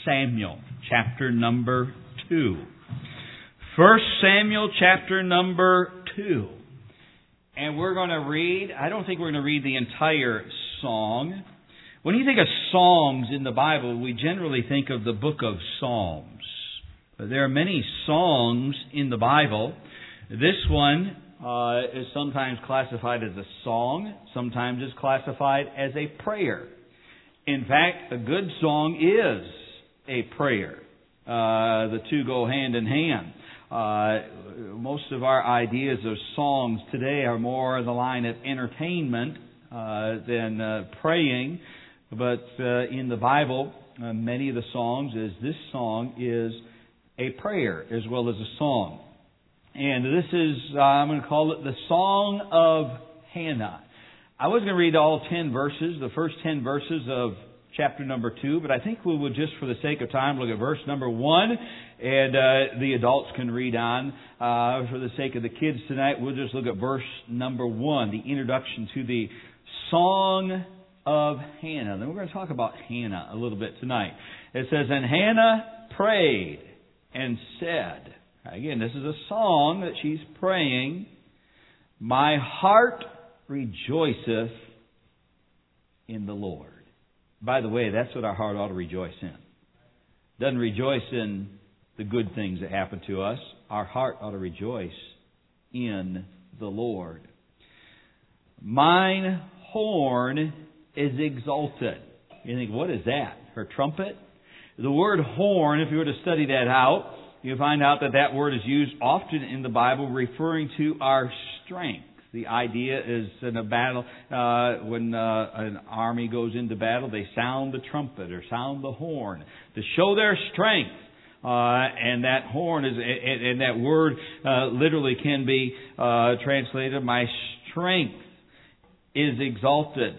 Samuel, chapter number 2. 1 Samuel, chapter number 2. And we're going to read, I don't think we're going to read the entire song. When you think of songs in the Bible, we generally think of the book of Psalms. There are many songs in the Bible. This one is sometimes classified as a song, sometimes is classified as a prayer. In fact, a good song is a prayer. The two go hand in hand. Most of our ideas of songs today are more the line of entertainment than praying. But in the Bible, many of the songs, as this song, is a prayer as well as a song. And this is, I'm going to call it the Song of Hannah. I was going to read all 10 verses, the first 10 verses of chapter number 2, but I think we would just for the sake of time look at verse number 1, and the adults can read on. For the sake of the kids tonight, we'll just look at verse number 1, the introduction to the Song of Hannah. Then we're going to talk about Hannah a little bit tonight. It says, "And Hannah prayed and said," again, this is a song that she's praying, "My heart rejoiceth in the Lord." By the way, that's what our heart ought to rejoice in. It doesn't rejoice in the good things that happen to us. Our heart ought to rejoice in the Lord. "Mine horn is exalted." You think, what is that? Her trumpet? The word horn, if you were to study that out, you find out that that word is used often in the Bible referring to our strength. The idea is in a battle, when an army goes into battle, they sound the trumpet or sound the horn to show their strength. And that horn is, and that word literally can be translated, "My strength is exalted."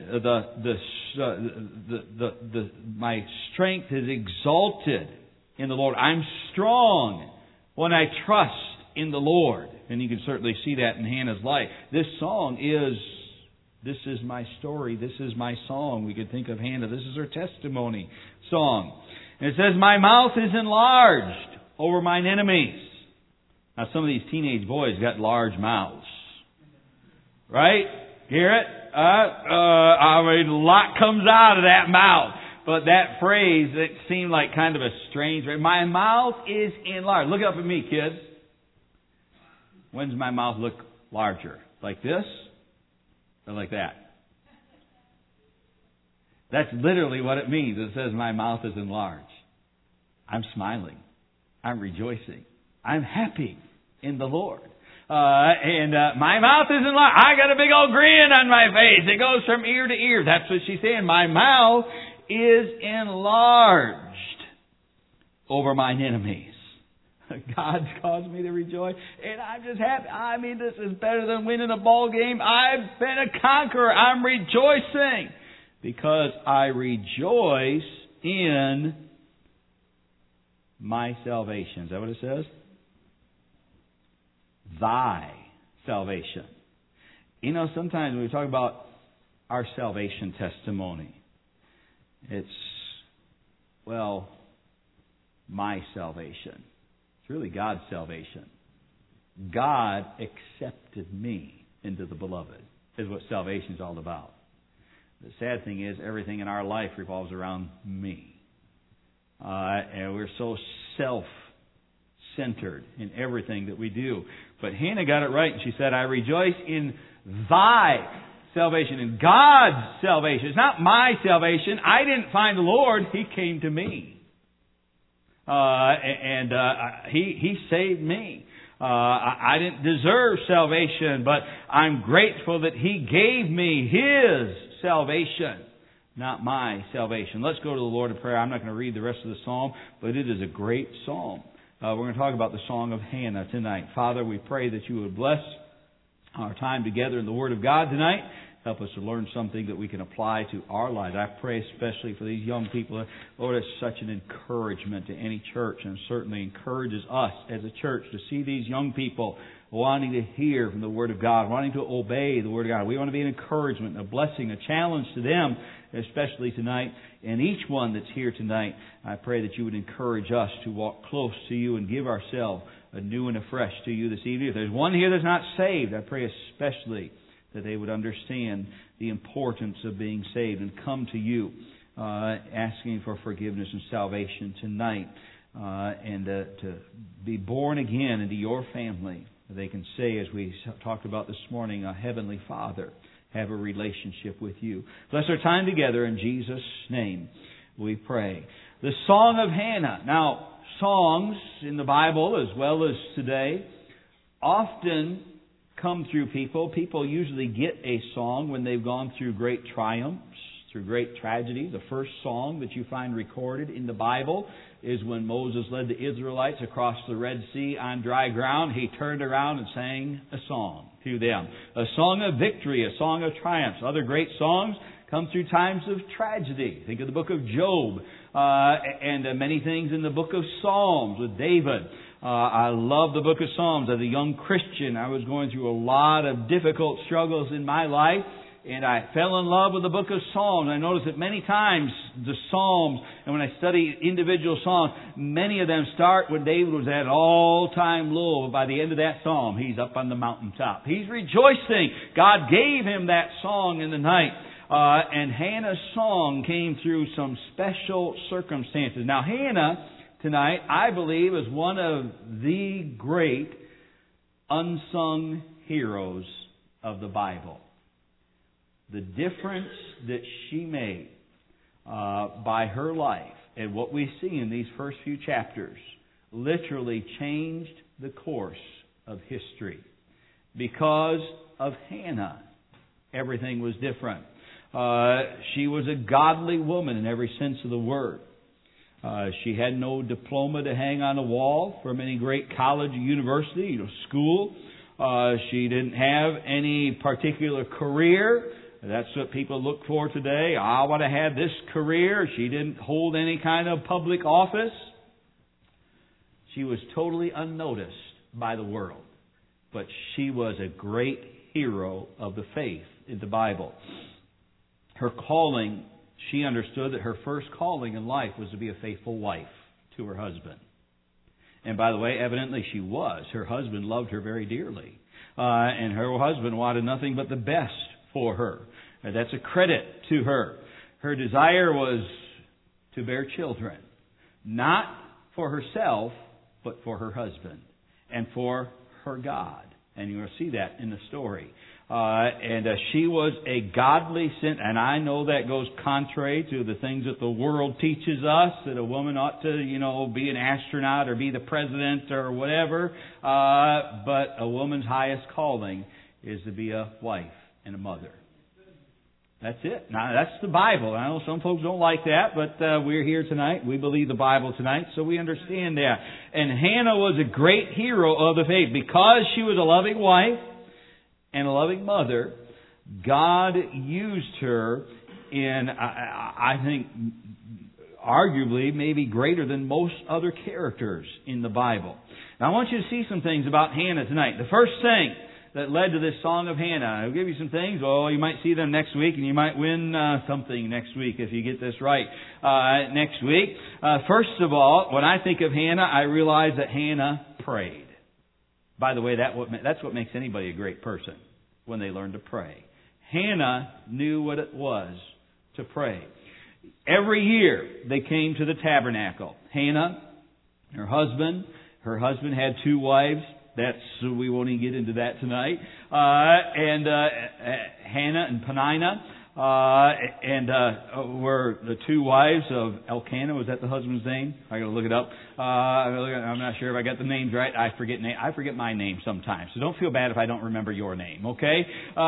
My strength is exalted in the Lord. I'm strong when I trust in the Lord. And you can certainly see that in Hannah's life. This song is, this is my story, this is my song. We could think of Hannah, this is her testimony song. And it says, "My mouth is enlarged over mine enemies." Now some of these teenage boys got large mouths. Right? Hear it? I mean, a lot comes out of that mouth. But that phrase, it seemed like kind of a strange phrase. My mouth is enlarged. Look up at me, kids. When does my mouth look larger? Like this? Or like that? That's literally what it means. It says my mouth is enlarged. I'm smiling. I'm rejoicing. I'm happy in the Lord. My mouth is enlarged. I got a big old grin on my face. It goes from ear to ear. That's what she's saying. My mouth is enlarged over mine enemies. God's caused me to rejoice, and I'm just happy. I mean, this is better than winning a ball game. I've been a conqueror. I'm rejoicing because I rejoice in my salvation. Is that what it says? Thy salvation. You know, sometimes when we talk about our salvation testimony, it's, well, my salvation. It's really God's salvation. God accepted me into the beloved, is what salvation is all about. The sad thing is, everything in our life revolves around me. And we're so self-centered in everything that we do. But Hannah got it right, and she said, "I rejoice in thy salvation," in God's salvation. It's not my salvation. I didn't find the Lord. He came to me. He saved me. I didn't deserve salvation, but I'm grateful that He gave me His salvation, not my salvation. Let's go to the Lord in prayer. I'm not going to read the rest of the psalm, but it is a great psalm. We're going to talk about the Song of Hannah tonight. Father, we pray that You would bless our time together in the Word of God tonight. Help us to learn something that we can apply to our lives. I pray especially for these young people. Lord, it's such an encouragement to any church, and certainly encourages us as a church to see these young people wanting to hear from the Word of God, wanting to obey the Word of God. We want to be an encouragement, a blessing, a challenge to them, especially tonight. And each one that's here tonight, I pray that you would encourage us to walk close to you and give ourselves anew and afresh to you this evening. If there's one here that's not saved, I pray especially that they would understand the importance of being saved and come to you asking for forgiveness and salvation tonight and to be born again into your family. They can say, as we talked about this morning, a Heavenly Father, have a relationship with you. Bless our time together in Jesus' name, we pray. The Song of Hannah. Now, songs in the Bible, as well as today, often come through people. People usually get a song when they've gone through great triumphs, through great tragedy. The first song that you find recorded in the Bible is when Moses led the Israelites across the Red Sea on dry ground. He turned around and sang a song to them. A song of victory, a song of triumphs. Other great songs come through times of tragedy. Think of the book of Job and many things in the book of Psalms with David. I love the book of Psalms. As a young Christian, I was going through a lot of difficult struggles in my life, and I fell in love with the book of Psalms. I noticed that many times the Psalms, and when I study individual Psalms, many of them start when David was at an all-time low. By the end of that Psalm, he's up on the mountaintop. He's rejoicing. God gave him that song in the night. And Hannah's song came through some special circumstances. Now, Hannah, tonight, I believe, is one of the great unsung heroes of the Bible. The difference that she made by her life and what we see in these first few chapters literally changed the course of history. Because of Hannah, everything was different. She was a godly woman in every sense of the word. She had no diploma to hang on a wall from any great college or university, school. She didn't have any particular career. That's what people look for today. I want to have this career. She didn't hold any kind of public office. She was totally unnoticed by the world. But she was a great hero of the faith in the Bible. Her calling, she understood that her first calling in life was to be a faithful wife to her husband. And by the way, evidently she was. Her husband loved her very dearly. And her husband wanted nothing but the best for her. And that's a credit to her. Her desire was to bear children. Not for herself, but for her husband. And for her God. And you're going to see that in the story. And she was a godly sin, and I know that goes contrary to the things that the world teaches us, that a woman ought to, be an astronaut or be the president or whatever. But a woman's highest calling is to be a wife and a mother. That's it. Now, that's the Bible. I know some folks don't like that, but we're here tonight. We believe the Bible tonight, so we understand that. And Hannah was a great hero of the faith. Because she was a loving wife and a loving mother, God used her in, I think, arguably maybe greater than most other characters in the Bible. Now, I want you to see some things about Hannah tonight. The first thing that led to this Song of Hannah. I'll give you some things. Oh, you might see them next week, and you might win something next week if you get this right next week. First of all, when I think of Hannah, I realize that Hannah prayed. By the way, that's what makes anybody a great person, when they learn to pray. Hannah knew what it was to pray. Every year they came to the tabernacle. Hannah, her husband had 2 wives. We won't even get into that tonight. Hannah and Peninnah were the 2 wives of Elkanah. Was that the husband's name? I got to look it up. I'm not sure if I got the names right. I forget my name sometimes. So don't feel bad if I don't remember your name. Okay?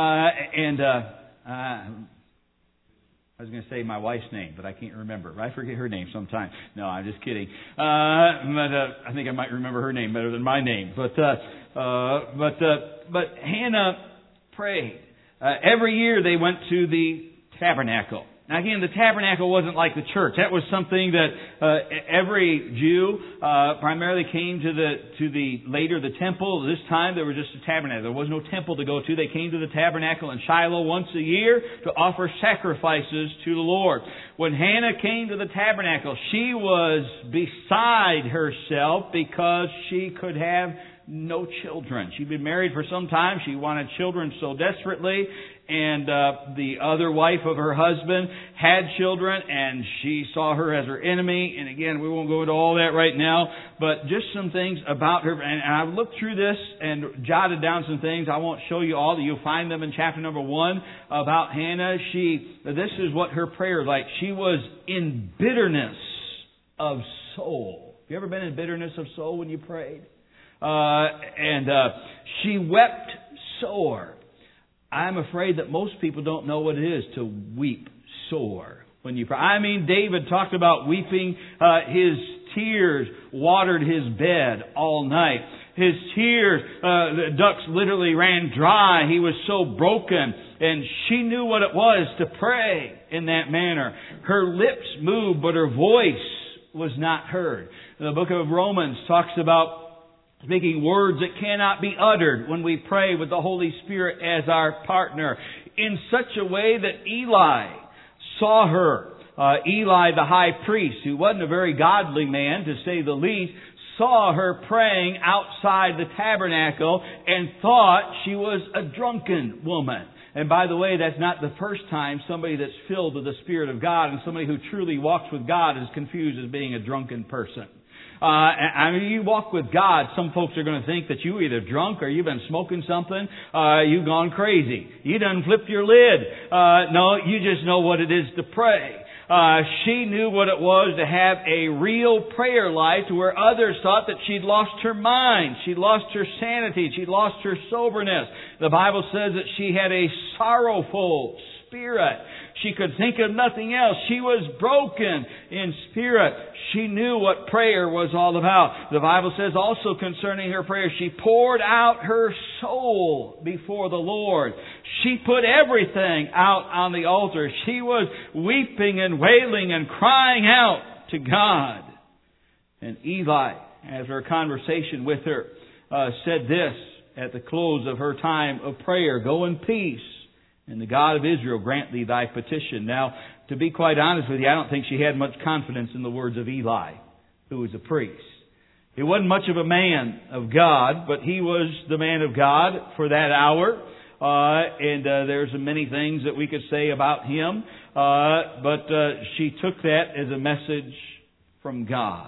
I was going to say my wife's name, but I can't remember. I forget her name sometimes. No, I'm just kidding. But I think I might remember her name better than my name. But Hannah prayed. Every year they went to the tabernacle. Now again, the tabernacle wasn't like the church. That was something that every Jew primarily came to the temple. This time there was just a tabernacle. There was no temple to go to. They came to the tabernacle in Shiloh once a year to offer sacrifices to the Lord. When Hannah came to the tabernacle, she was beside herself because she could have no children. She'd been married for some time. She wanted children so desperately. And the other wife of her husband had children, and she saw her as her enemy. And again, we won't go into all that right now, but just some things about her. And I've looked through this and jotted down some things. I won't show you all. You'll find them in chapter number 1 about Hannah. This is what her prayer was like. She was in bitterness of soul. Have you ever been in bitterness of soul when you prayed? She wept sore. I'm afraid that most people don't know what it is to weep sore when you pray. I mean, David talked about weeping. His tears watered his bed all night. His tears, the ducts literally ran dry. He was so broken. And she knew what it was to pray in that manner. Her lips moved, but her voice was not heard. The book of Romans talks about speaking words that cannot be uttered when we pray with the Holy Spirit as our partner, in such a way that Eli saw her. Eli, the high priest, who wasn't a very godly man, to say the least, saw her praying outside the tabernacle and thought she was a drunken woman. And by the way, that's not the first time somebody that's filled with the Spirit of God and somebody who truly walks with God is confused as being a drunken person. I mean, you walk with God, some folks are going to think that you either drunk or you've been smoking something, you've gone crazy. You done flipped your lid. No, you just know what it is to pray. She knew what it was to have a real prayer life to where others thought that she'd lost her mind. She'd lost her sanity. She'd lost her soberness. The Bible says that she had a sorrowful spirit. She could think of nothing else. She was broken in spirit. She knew what prayer was all about. The Bible says also concerning her prayer, she poured out her soul before the Lord. She put everything out on the altar. She was weeping and wailing and crying out to God. And Eli, after a conversation with her, said this at the close of her time of prayer, "Go in peace, and the God of Israel grant thee thy petition." Now, to be quite honest with you, I don't think she had much confidence in the words of Eli, who was a priest. He wasn't much of a man of God, but he was the man of God for that hour. There's many things that we could say about him. But she took that as a message from God.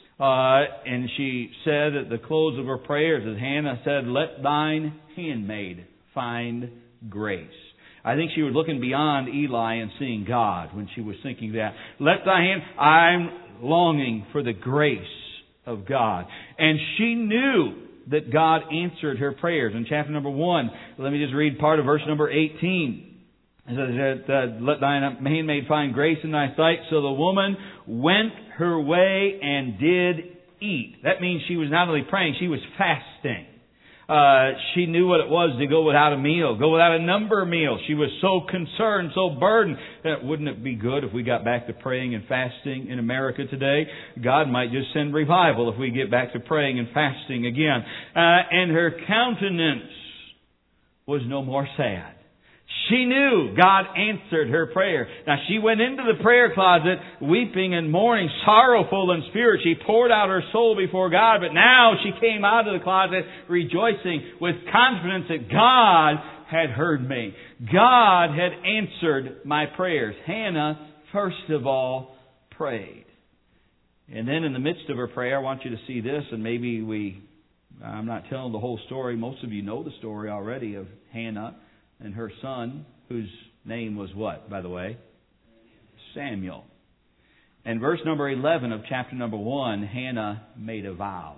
And she said at the close of her prayers, as Hannah said, "Let thine handmaid find grace." I think she was looking beyond Eli and seeing God when she was thinking that. Let thy hand, I'm longing for the grace of God. And she knew that God answered her prayers. In chapter number 1, let me just read part of verse number 18. It says, "Let thine handmaid find grace in thy sight." So the woman went her way and did eat. That means she was not only praying, she was fasting. She knew what it was to go without a meal, go without a number of meals. She was so concerned, so burdened. Wouldn't it be good if we got back to praying and fasting in America today? God might just send revival if we get back to praying and fasting again. And her countenance was no more sad. She knew God answered her prayer. Now she went into the prayer closet weeping and mourning, sorrowful in spirit. She poured out her soul before God, but now she came out of the closet rejoicing with confidence that God had heard me. God had answered my prayers. Hannah, first of all, prayed. And then in the midst of her prayer, I want you to see this, and I'm not telling the whole story. Most of you know the story already of Hannah and her son, whose name was what, by the way? Samuel. And verse number 11 of chapter number 1, Hannah made a vow.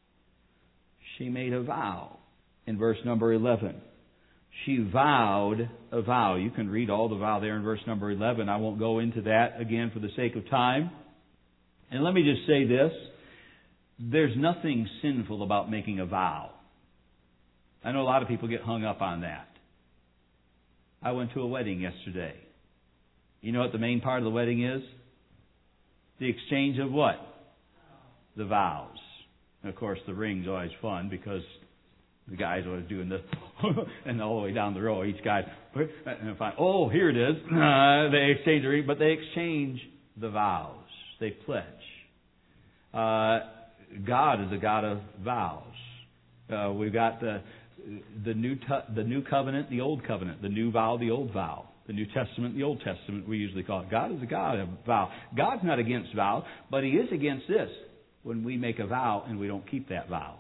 She made a vow in verse number 11. She vowed a vow. You can read all the vow there in verse number 11. I won't go into that again for the sake of time. And let me just say this. There's nothing sinful about making a vow. I know a lot of people get hung up on that. I went to a wedding yesterday. You know what the main part of the wedding is? The exchange of what? The vows. And of course, the ring's always fun because the guy's always doing this, and all the way down the row, each guy, and oh, here it is. They exchange the ring, but they exchange the vows. They pledge. God is a God of vows. We've got the new covenant, the old covenant, the new vow, the old vow, the New Testament, the Old Testament. We usually call it. God is a God of vow. God's not against vow, but He is against this: when we make a vow and we don't keep that vow.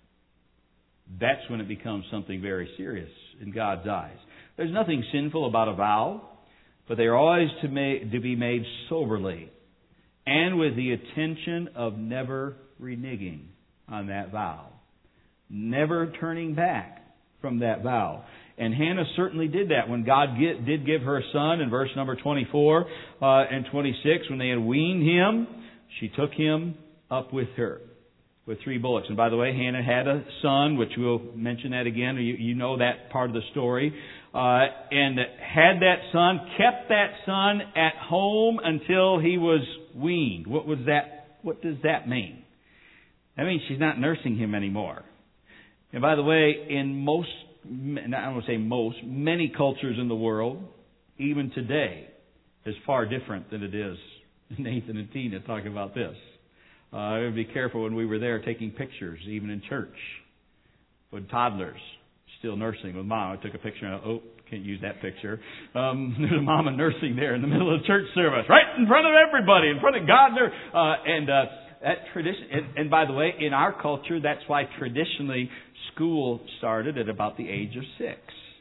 That's when it becomes something very serious in God's eyes. There's nothing sinful about a vow, but they are always to be made soberly and with the intention of never reneging on that vow, never turning back from that vow. And Hannah certainly did that when God did give her a son in verse number 24 and 26. When they had weaned him, she took him up with her with 3 bullocks. And by the way, Hannah had a son, which we'll mention that again. You know that part of the story. And had that son, kept that son at home until he was weaned. What was that? What does that mean? That means she's not nursing him anymore. And by the way, in most, I don't want to say most, many cultures in the world, even today, is far different than it is Nathan and Tina talking about this. I would be careful when we were there taking pictures, even in church, with toddlers still nursing with mom. I took a picture and can't use that picture. There's a mama nursing there in the middle of the church service, right in front of everybody, in front of God. That tradition, and by the way, in our culture, that's why traditionally school started at about the age of 6,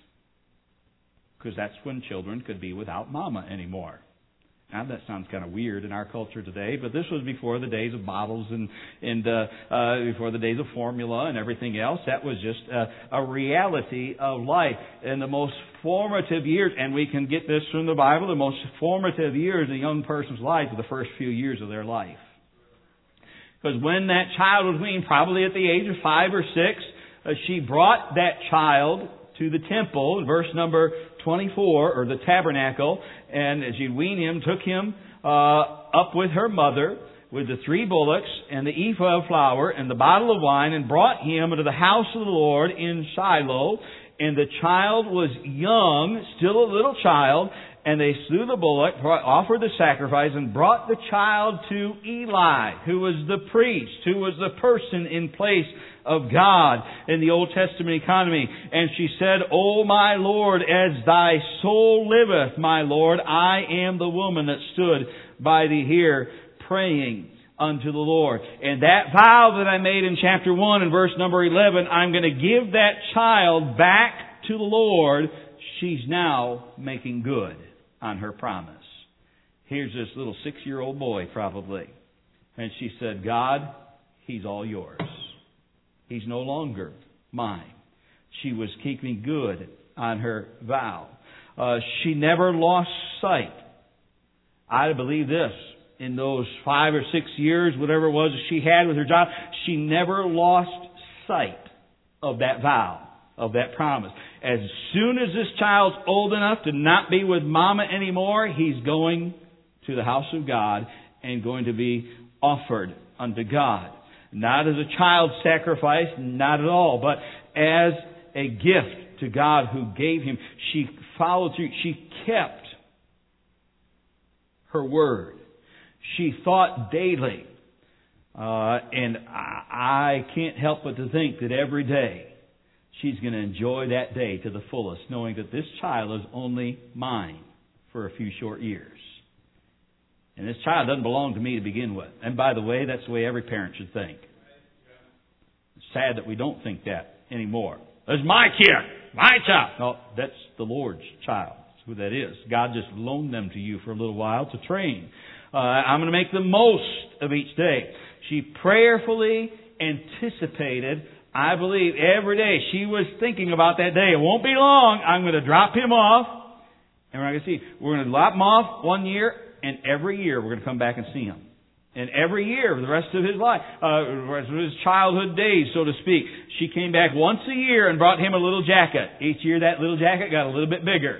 because that's when children could be without mama anymore. Now that sounds kind of weird in our culture today, but this was before the days of bottles and before the days of formula and everything else. That was just a reality of life. In the most formative years, and we can get this from the Bible, the most formative years in a young person's life are the first few years of their life. Because when that child was weaned, probably at the age of 5 or 6, she brought that child to the temple, verse number 24, or the tabernacle, and as she'd weaned him, took him up with her mother, with the 3 bullocks, and the ephah of flour, and the bottle of wine, and brought him into the house of the Lord in Shiloh. And the child was young, still a little child, and they slew the bullock, offered the sacrifice, and brought the child to Eli, who was the priest, who was the person in place of God in the Old Testament economy. And she said, O my Lord, as thy soul liveth, my Lord, I am the woman that stood by thee here praying unto the Lord. And that vow that I made in chapter 1 and verse number 11, I'm going to give that child back to the Lord. She's now making good on her promise. Here's this little 6-year-old boy probably. And she said, God, he's all yours. He's no longer mine. She was keeping good on her vow. She never lost sight. I believe this. In those 5 or 6 years, whatever it was she had with her job, she never lost sight of that vow, of that promise. As soon as this child's old enough to not be with mama anymore, he's going to the house of God and going to be offered unto God. Not as a child sacrifice, not at all, but as a gift to God who gave him. She followed through. She kept her word. She thought daily. And I can't help but to think that every day she's going to enjoy that day to the fullest, knowing that this child is only mine for a few short years. And this child doesn't belong to me to begin with. And by the way, that's the way every parent should think. It's sad that we don't think that anymore. That's my kid, my child. No, that's the Lord's child. That's who that is. God just loaned them to you for a little while to train. I'm going to make the most of each day. She prayerfully anticipated, I believe, every day. She was thinking about that day. It won't be long. I'm going to drop him off. And we're going to see. We're going to drop him off 1 year. And every year we're going to come back and see him. And every year for the rest of his life, the rest of his childhood days, so to speak, she came back once a year and brought him a little jacket. Each year that little jacket got a little bit bigger.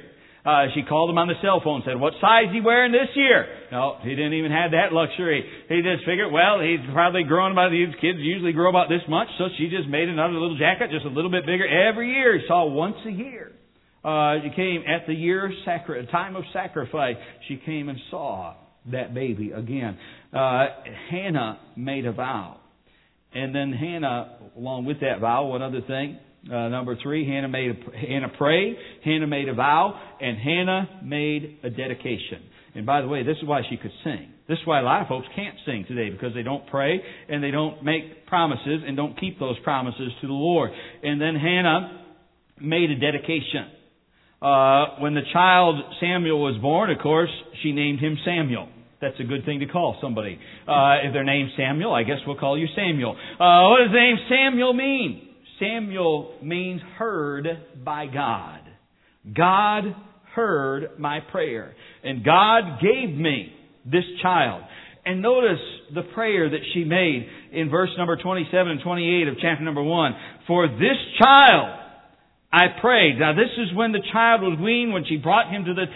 She called him on the cell phone and said, what size is he wearing this year? No, he didn't even have that luxury. He just figured, well, he's probably growing about, these kids usually grow about this much, so she just made another little jacket, just a little bit bigger. Every year, he saw once a year. She came at the time of sacrifice. She came and saw that baby again. Hannah made a vow. And then Hannah, along with that vow, one other thing. Number 3, Hannah prayed, Hannah made a vow, and Hannah made a dedication. And by the way, this is why she could sing. This is why a lot of folks can't sing today, because they don't pray and they don't make promises and don't keep those promises to the Lord. And then Hannah made a dedication. When the child Samuel was born, of course, she named him Samuel. That's a good thing to call somebody. If their name's Samuel, I guess we'll call you Samuel. What does the name Samuel mean? Samuel means heard by God. God heard my prayer. And God gave me this child. And notice the prayer that she made in verse number 27 and 28 of chapter number 1. For this child I prayed. Now this is when the child was weaned, when she brought him to the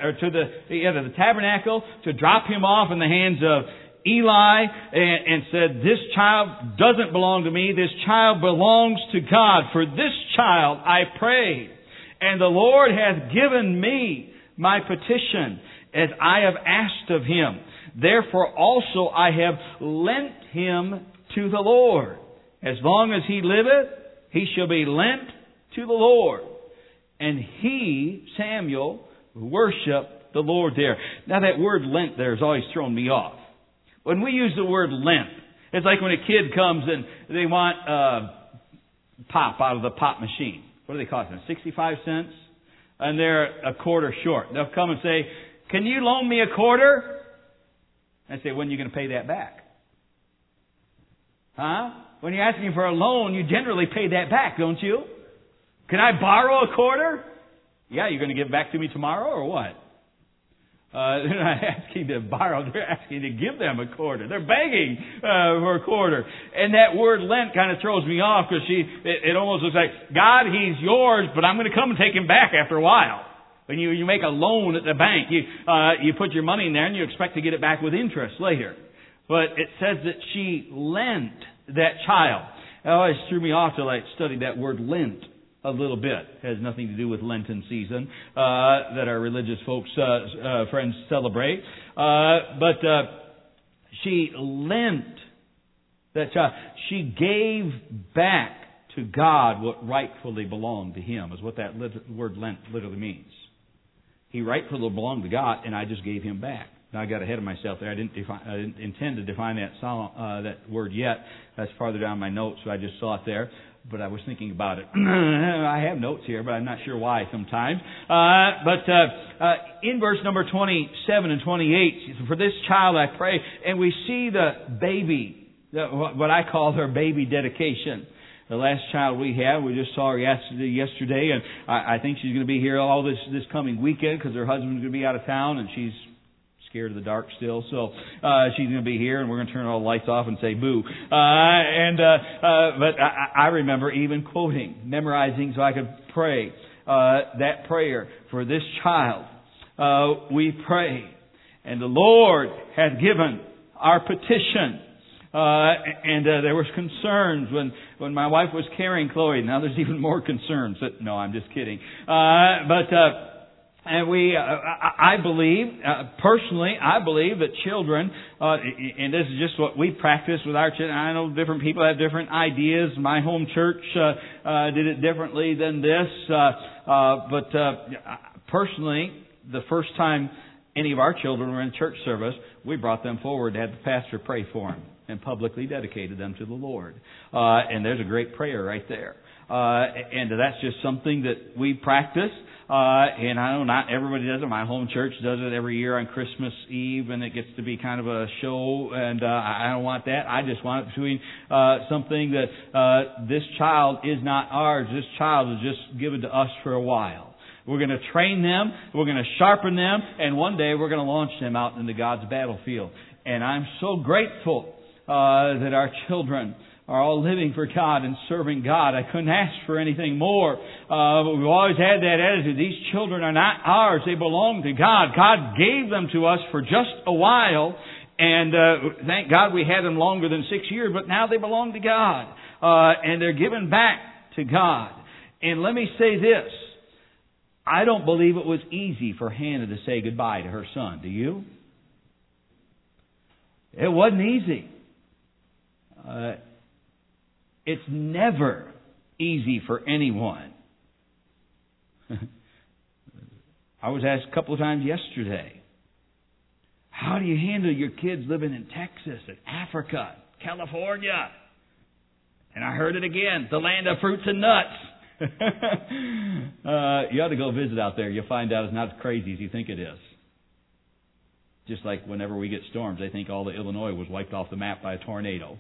tabernacle to drop him off in the hands of Eli, and said, this child doesn't belong to me. This child belongs to God. For this child I prayed. And the Lord hath given me my petition as I have asked of him. Therefore also I have lent him to the Lord. As long as he liveth, he shall be lent to the Lord. And he, Samuel, worshiped the Lord there. Now that word lent there has always thrown me off. When we use the word lent, it's like when a kid comes and they want pop out of the pop machine. What do they cost them? 65 cents? And they're a quarter short. They'll come and say, can you loan me a quarter? I say, when are you going to pay that back? Huh? When you're asking for a loan, you generally pay that back, don't you? Can I borrow a quarter? Yeah, you're going to give it back to me tomorrow or what? They're not asking to borrow, they're asking to give them a quarter. They're begging for a quarter. And that word lent kind of throws me off, because it almost looks like, God, he's yours, but I'm going to come and take him back after a while. When you make a loan at the bank, you put your money in there and you expect to get it back with interest later. But it says that she lent that child. It always threw me off till I studied that word lent a little bit. It has nothing to do with Lenten season that our religious folks, friends celebrate. But she lent that child. She gave back to God what rightfully belonged to him, is what that word lent literally means. He rightfully belonged to God, and I just gave him back. Now I got ahead of myself there. I didn't intend to define that word yet. That's farther down my notes, so I just saw it there. But I was thinking about it. I have notes here, but I'm not sure why sometimes. In verse number 27 and 28, for this child I pray, and we see the baby, what I call her baby dedication. The last child we had, we just saw her yesterday, and I think she's going to be here all this coming weekend, because her husband's going to be out of town, and she's scared of the dark still, so she's going to be here, and we're going to turn all the lights off and say boo. But I remember even memorizing so I could pray that prayer for this child. We pray, and the Lord hath given our petition. And there was concerns when my wife was carrying Chloe. Now there's even more concerns. No, I'm just kidding. And I believe, personally, I believe that children, and this is just what we practice with our children. I know different people have different ideas. My home church did it differently than this. But personally, the first time any of our children were in church service, we brought them forward to have the pastor pray for them and publicly dedicated them to the Lord. And there's a great prayer right there. And that's just something that we practice. And I know not everybody does it. My home church does it every year on Christmas Eve, and it gets to be kind of a show, and I don't want that. I just want it between something that this child is not ours. This child is just given to us for a while. We're going to train them, we're going to sharpen them, and one day we're going to launch them out into God's battlefield. And I'm so grateful that our children are all living for God and serving God. I couldn't ask for anything more. But we've always had that attitude. These children are not ours. They belong to God. God gave them to us for just a while. And thank God we had them longer than 6 years. But now they belong to God. And they're given back to God. And let me say this. I don't believe it was easy for Hannah to say goodbye to her son. Do you? It wasn't easy. It's never easy for anyone. I was asked a couple of times yesterday, how do you handle your kids living in Texas and Africa, California? And I heard it again, the land of fruits and nuts. You ought to go visit out there. You'll find out it's not as crazy as you think it is. Just like whenever we get storms, they think all of Illinois was wiped off the map by a tornado.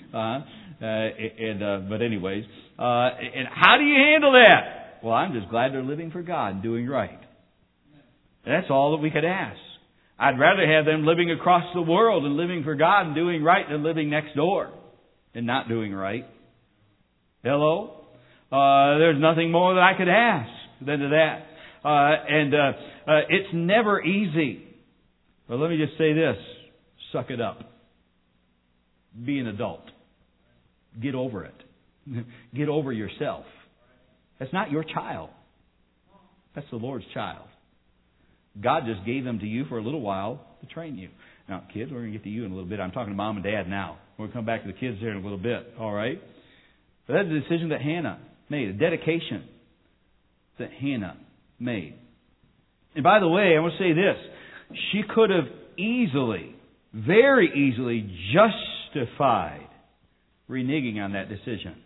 But anyways, and how do you handle that? Well, I'm just glad they're living for God and doing right. That's all that we could ask. I'd rather have them living across the world and living for God and doing right than living next door and not doing right. Hello? There's nothing more that I could ask than to that. It's never easy. But let me just say this. Suck it up. Be an adult. Get over it. Get over yourself. That's not your child. That's the Lord's child. God just gave them to you for a little while to train you. Now, kids, we're going to get to you in a little bit. I'm talking to Mom and Dad now. We're going to come back to the kids there in a little bit. All right? But that's a decision that Hannah made. A dedication that Hannah made. And by the way, I want to say this. She could have easily, very easily justified reneging on that decision,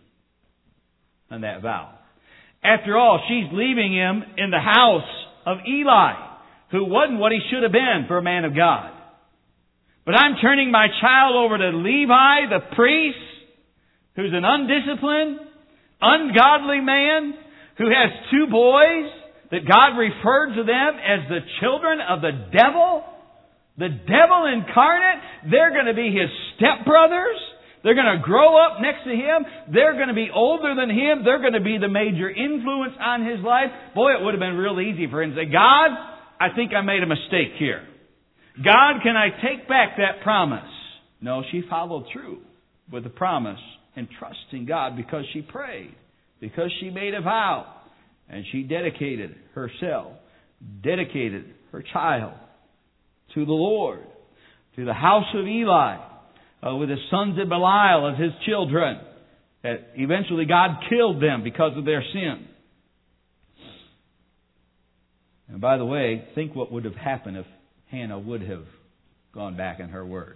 on that vow. After all, she's leaving him in the house of Eli, who wasn't what he should have been for a man of God. But I'm turning my child over to Levi, the priest, who's an undisciplined, ungodly man, who has 2 boys, that God referred to them as the children of the devil incarnate. They're going to be his stepbrothers. They're going to grow up next to him. They're going to be older than him. They're going to be the major influence on his life. Boy, it would have been real easy for him to say, God, I think I made a mistake here. God, can I take back that promise? No, she followed through with the promise and trusting God because she prayed, because she made a vow. And she dedicated herself, dedicated her child to the Lord, to the house of Eli, with his sons of Belial as his children. That eventually God killed them because of their sin. And by the way, think what would have happened if Hannah would have gone back on her word.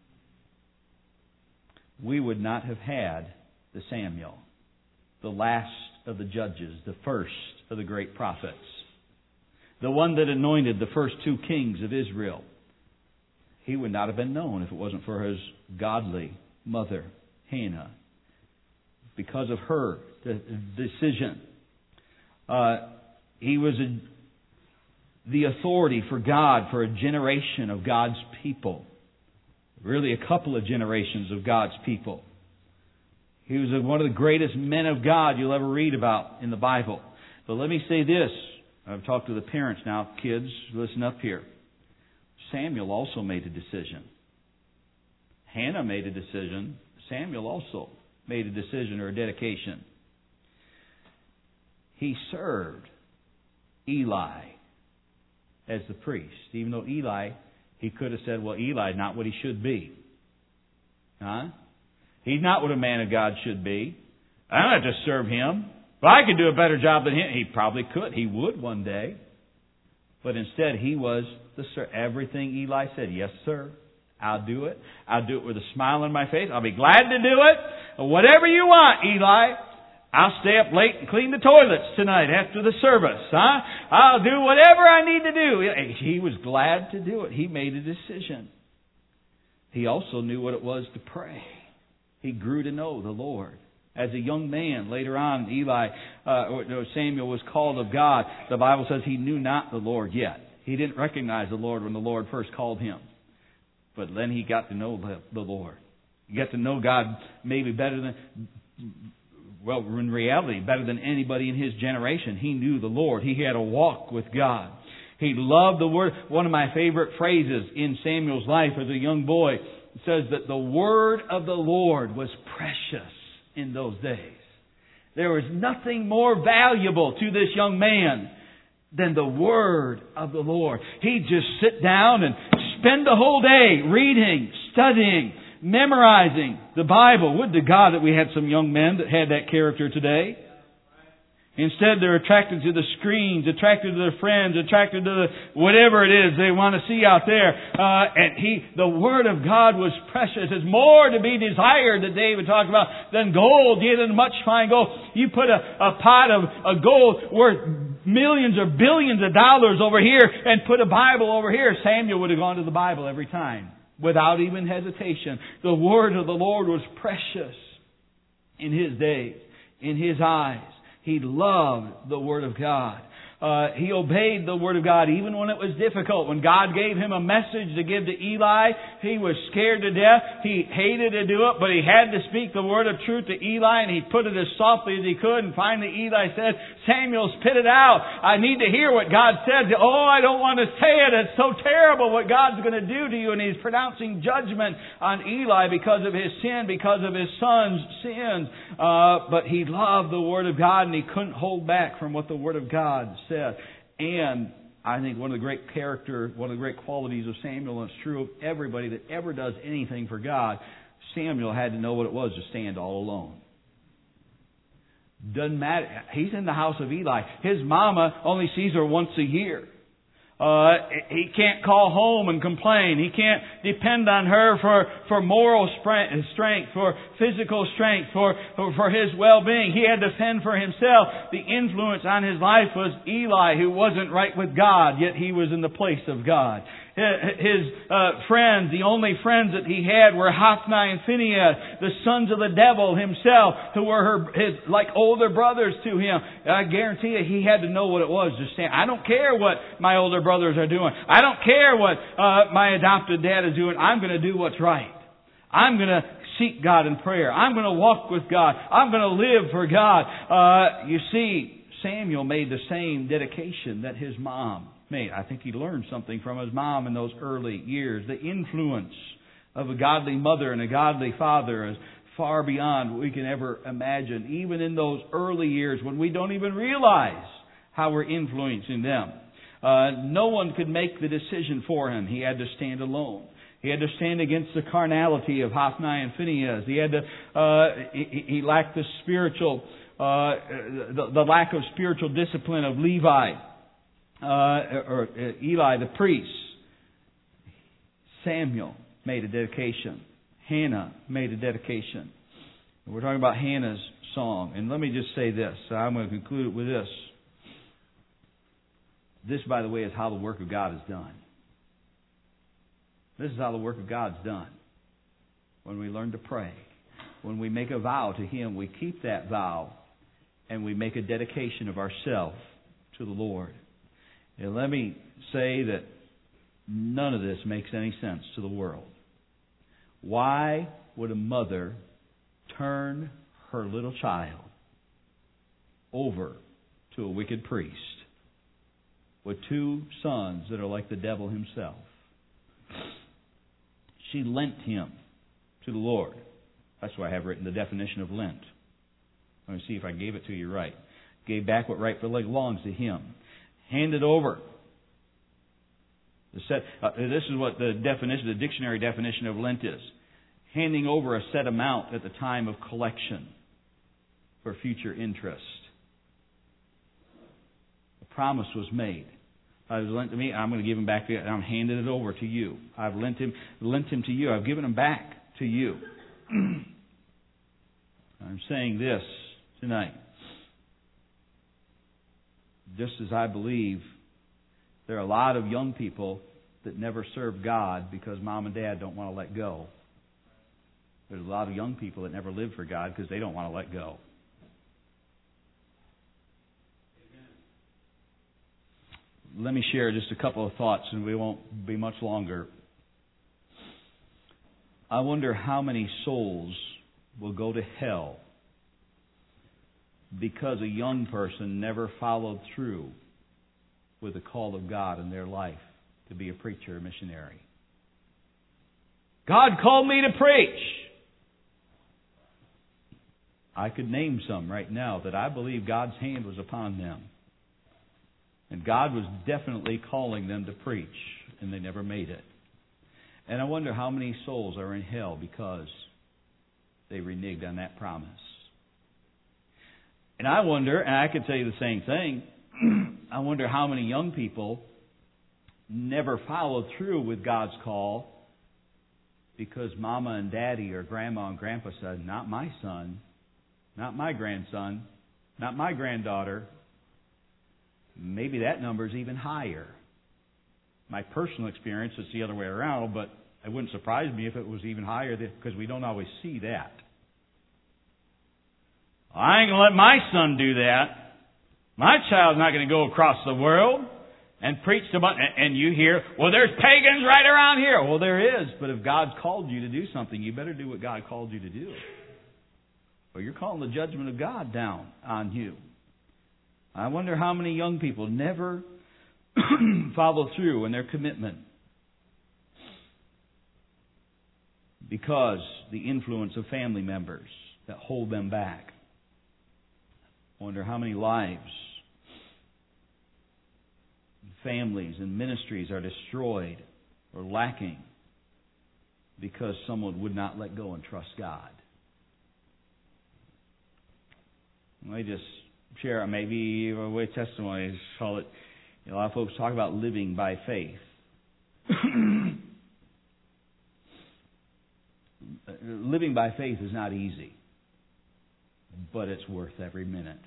We would not have had the Samuel, the last of the judges, the first of the great prophets, the one that anointed the first 2 kings of Israel. He would not have been known if it wasn't for his godly mother, Hannah. Because of her decision. He was the authority for God for a generation of God's people. Really a couple of generations of God's people. He was one of the greatest men of God you'll ever read about in the Bible. But let me say this. I've talked to the parents now. Kids, listen up here. Samuel also made a decision. Hannah made a decision. Samuel also made a decision or a dedication. He served Eli as the priest. Even though Eli, he could have said, well, Eli's not what he should be. Huh? He's not what a man of God should be. I don't have to serve him. But I could do a better job than him. He probably could. He would one day. But instead, he was the sir. Everything Eli said, yes, sir, I'll do it. I'll do it with a smile on my face. I'll be glad to do it. Whatever you want, Eli. I'll stay up late and clean the toilets tonight after the service. Huh? I'll do whatever I need to do. He was glad to do it. He made a decision. He also knew what it was to pray. He grew to know the Lord. As a young man, later on, Samuel was called of God. The Bible says he knew not the Lord yet. He didn't recognize the Lord when the Lord first called him. But then he got to know the Lord. You get to know God maybe better than, well, in reality, better than anybody in his generation. He knew the Lord. He had a walk with God. He loved the Word. One of my favorite phrases in Samuel's life as a young boy says that the Word of the Lord was precious in those days. There was nothing more valuable to this young man than the Word of the Lord. He'd just sit down and spend the whole day reading, studying, memorizing the Bible. Would to God that we had some young men that had that character today. Instead, they're attracted to the screens, attracted to their friends, attracted to the whatever it is they want to see out there. The Word of God was precious. It's more to be desired, that David talked about, than gold, yea, than much fine gold. You put a pot of gold worth millions or billions of dollars over here and put a Bible over here. Samuel would have gone to the Bible every time, without even hesitation. The Word of the Lord was precious in his days, in his eyes. He loved the Word of God. He obeyed the Word of God even when it was difficult. When God gave him a message to give to Eli, he was scared to death. He hated to do it, but he had to speak the word of truth to Eli, and he put it as softly as he could. And finally Eli said, "Samuel, spit it out. I need to hear what God said." "Oh, I don't want to say it. It's so terrible what God's going to do to you." And he's pronouncing judgment on Eli because of his sin, because of his son's sins. But he loved the Word of God, and he couldn't hold back from what the Word of God said. And I think one of the great qualities of Samuel, and it's true of everybody that ever does anything for God, Samuel had to know what it was to stand all alone. Doesn't matter. He's in the house of Eli. His mama only sees her once a year. He can't call home and complain. He can't depend on her for moral strength, for physical strength, for his well-being. He had to fend for himself. The influence on his life was Eli, who wasn't right with God, yet he was in the place of God. His friends, the only friends that he had, were Hophni and Phinehas, the sons of the devil himself, who were his like older brothers to him. I guarantee you, he had to know what it was to stand. I don't care what my older brothers are doing. I don't care what my adopted dad is doing. I'm going to do what's right. I'm going to seek God in prayer. I'm going to walk with God. I'm going to live for God. You see, Samuel made the same dedication that his mom made. I think he learned something from his mom in those early years. The influence of a godly mother and a godly father is far beyond what we can ever imagine, even in those early years when we don't even realize how we're influencing them. No one could make the decision for him. He had to stand alone. He had to stand against the carnality of Hophni and Phinehas. He had to. He lacked the spiritual, the lack of spiritual discipline of Levi. Or Eli the priest. Samuel made a dedication. Hannah made a dedication. We're talking about Hannah's song. And let me just say this. I'm going to conclude with this. This, by the way, is how the work of God is done. This is how the work of God is done. When we learn to pray. When we make a vow to Him, we keep that vow and we make a dedication of ourselves to the Lord. And let me say that none of this makes any sense to the world. Why would a mother turn her little child over to a wicked priest with two sons that are like the devil himself? She lent him to the Lord. That's why I have written the definition of lent. Let me see if I gave it to you right. Gave back what rightfully belongs to him. Handed over. This is what the dictionary definition of lent is. Handing over a set amount at the time of collection for future interest. The promise was made. It was lent to me, I'm going to give him back to you, and I'm handing it over to you. I've lent him to you. I've given him back to you. I'm saying this tonight. Just as I believe there are a lot of young people that never serve God because mom and dad don't want to let go. There's a lot of young people that never live for God because they don't want to let go. Let me share just a couple of thoughts, and we won't be much longer. I wonder how many souls will go to hell because a young person never followed through with the call of God in their life to be a preacher or missionary. God called me to preach. I could name some right now that I believe God's hand was upon them. And God was definitely calling them to preach, and they never made it. And I wonder how many souls are in hell because they reneged on that promise. And I wonder, and I could tell you the same thing, I wonder how many young people never followed through with God's call because Mama and Daddy or Grandma and Grandpa said, not my son, not my grandson, not my granddaughter. Maybe that number is even higher. My personal experience is the other way around, but it wouldn't surprise me if it was even higher because we don't always see that. I ain't going to let my son do that. My child's not going to go across the world and preach to bunch. And you hear, well, there's pagans right around here. Well, there is. But if God's called you to do something, you better do what God called you to do. Or you're calling the judgment of God down on you. I wonder how many young people never follow through in their commitment because the influence of family members that hold them back. I wonder how many lives, families, and ministries are destroyed or lacking because someone would not let go and trust God. Let me just share maybe a way of testimonies. Call it. A lot of folks talk about living by faith. Living by faith is not easy, but it's worth every minute.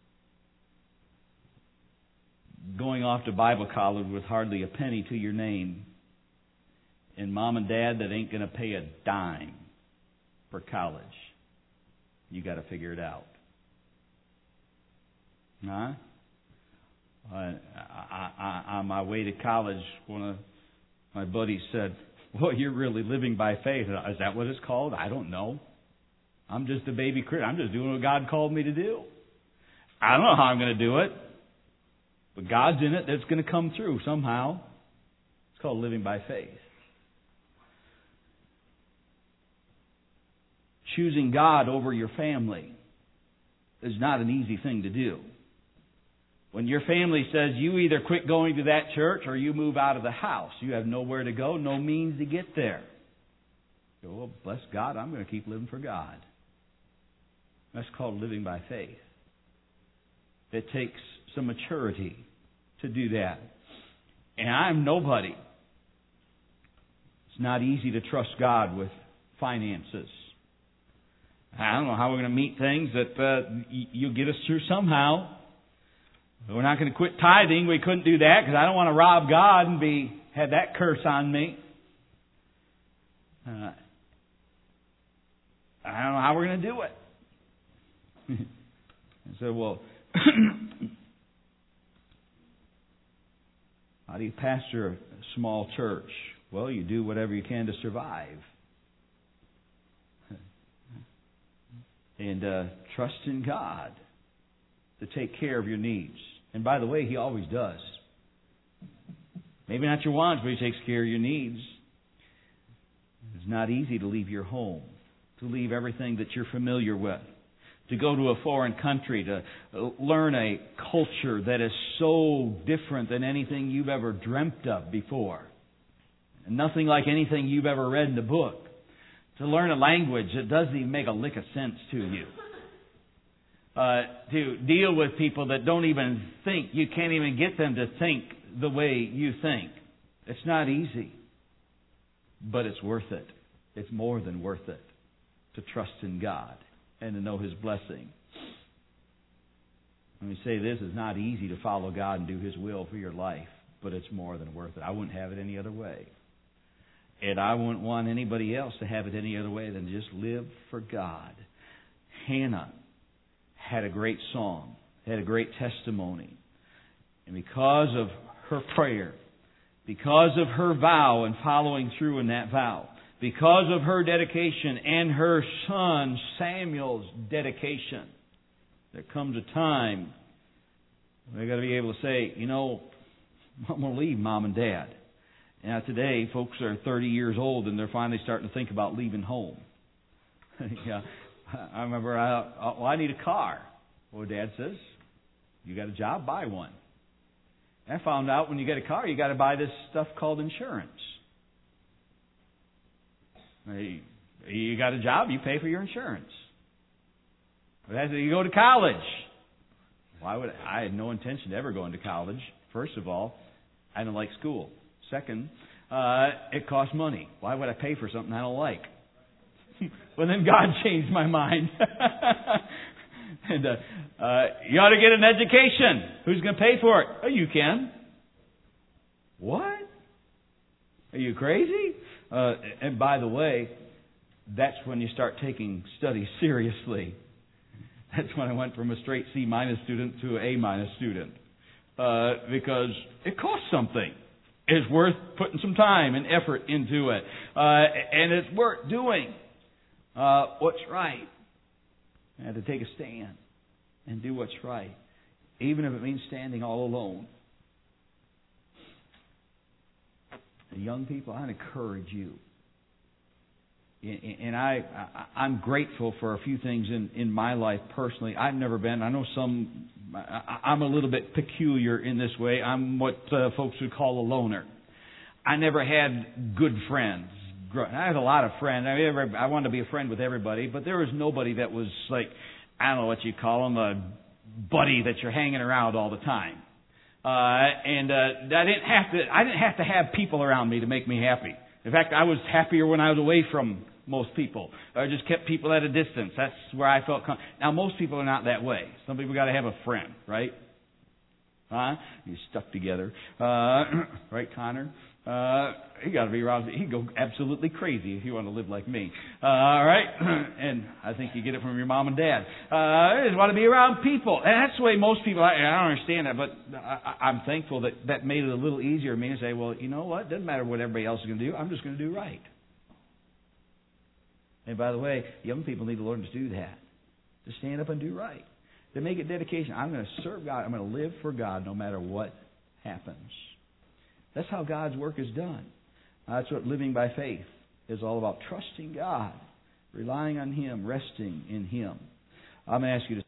Going off to Bible college with hardly a penny to your name, and mom and dad that ain't going to pay a dime for college. You got to figure it out. Huh? On my way to college, one of my buddies said, well, you're really living by faith. Is that what it's called? I don't know. I'm just a baby Christian. I'm just doing what God called me to do. I don't know how I'm going to do it. But God's in it. That's going to come through somehow. It's called living by faith. Choosing God over your family is not an easy thing to do. When your family says you either quit going to that church or you move out of the house, you have nowhere to go, no means to get there. You go, well, bless God, I'm going to keep living for God. That's called living by faith. It takes some maturity to do that. And I'm nobody. It's not easy to trust God with finances. I don't know how we're going to meet things that you'll get us through somehow. We're not going to quit tithing. We couldn't do that because I don't want to rob God and have that curse on me. I don't know how we're going to do it. I said, well, how do you pastor a small church? Well, you do whatever you can to survive. And trust in God to take care of your needs. And by the way, He always does. Maybe not your wants, but He takes care of your needs. It's not easy to leave your home, to leave everything that you're familiar with, to go to a foreign country, to learn a culture that is so different than anything you've ever dreamt of before. And nothing like anything you've ever read in a book. To learn a language that doesn't even make a lick of sense to you. To deal with people that don't even think. You can't even get them to think the way you think. It's not easy. But it's worth it. It's more than worth it to trust in God and to know His blessing. Let me say this, it's not easy to follow God and do His will for your life, but it's more than worth it. I wouldn't have it any other way. And I wouldn't want anybody else to have it any other way than just live for God. Hannah had a great song, had a great testimony. And because of her prayer, because of her vow and following through in that vow, because of her dedication and her son Samuel's dedication, there comes a time we've got to be able to say, I'm going to leave Mom and Dad. Now today, folks are 30 years old and they're finally starting to think about leaving home. Yeah, I remember, I need a car. Well, Dad says, you got a job, buy one. And I found out when you get a car, you got to buy this stuff called insurance. You got a job, you pay for your insurance. But you go to college. I had no intention of ever going to college. First of all, I don't like school. Second, it costs money. Why would I pay for something I don't like? Well, then God changed my mind. And you ought to get an education. Who's going to pay for it? Oh, you can. What? Are you crazy? And by the way, that's when you start taking study seriously. That's when I went from a straight C- student to an A- student. Because it costs something. It's worth putting some time and effort into it. And it's worth doing what's right. I had to take a stand and do what's right, even if it means standing all alone. And young people, I encourage you. And I'm grateful for a few things in my life personally. I've never been. I know I'm a little bit peculiar in this way. I'm what folks would call a loner. I never had good friends. I had a lot of friends. I wanted to be a friend with everybody, but there was nobody that was like, I don't know what you call them, a buddy that you're hanging around all the time. I didn't have to have people around me to make me happy. In fact, I was happier when I was away from most people. I just kept people at a distance. That's where I felt comfortable. Now, most people are not that way. Some people got to have a friend, right? You stuck together. Right, Connor? You got to be around. He'd go absolutely crazy if you want to live like me. All right? And I think you get it from your mom and dad. I just want to be around people. And that's the way most people, I don't understand that, but I'm thankful that made it a little easier for me to say, well, you know what? It doesn't matter what everybody else is going to do. I'm just going to do right. And by the way, young people need to learn to do that. To stand up and do right. To make it dedication. I'm going to serve God. I'm going to live for God no matter what happens. That's how God's work is done. That's what living by faith is all about. Trusting God, relying on Him, resting in Him. I'm going to ask you to